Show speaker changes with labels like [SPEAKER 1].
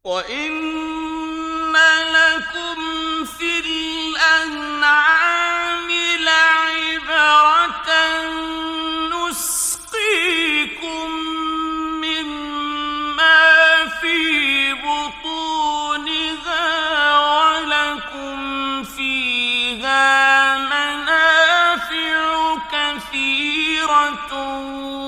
[SPEAKER 1] وَإِنَّ لَكُمْ فِي الْأَنْعَامِ لَعِبْرَةً نُّسْقِيكُم مِّمَّا فِي بُطُونِهَا وَلَكُمْ فِيهَا مَنَافِعُ كَثِيرَةٌ